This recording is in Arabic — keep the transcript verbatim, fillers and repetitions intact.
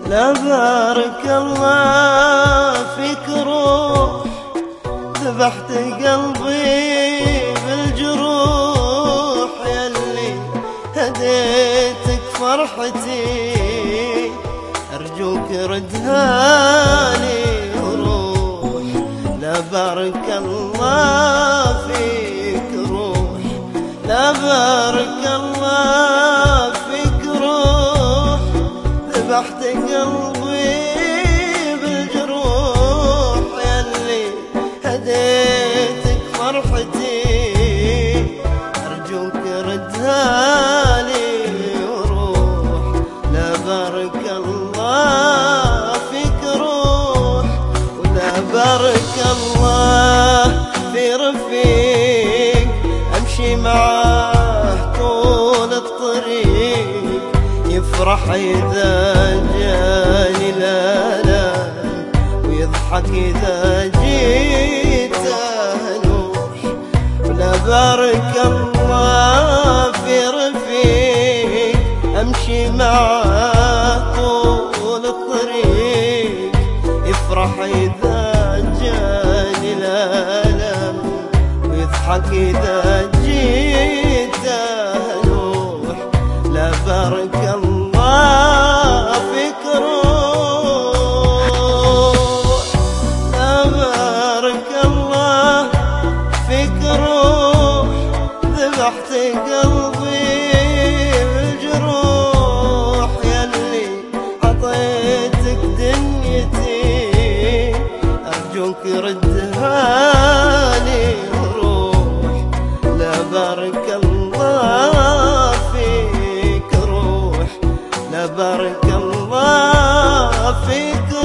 لا بارك الله فيك روح، ذبحت قلبي بالجروح، ياللي هديتك فرحتي أرجوك ردها لي وروح. لا بارك الله فيك روح، لا بارك الله فيك روح، ذبحت قلبي بالجروح، ياللي هديتك فرحتي أرجوك ردها لي وروح. لا بارك الله فيك روح، ولا بارك الله في رفيق أمشي معاه طول الطريق، يفرح إذا جاني الآلام ويضحك إذا جيته نوح. ولا بارك الله في رفيق أمشي معاه طول الطريق، يفرح إذا جاني الآلام ويضحك إذا جيته نوح. لا بارك الله فيك روح، لا بارك الله فيك روح، ذبحت قلبي بالجروح، ياللي عطيتك دنيتي أرجوك ردها لي وروح. لا بارك الله فيك روح، لا بارك الله فيك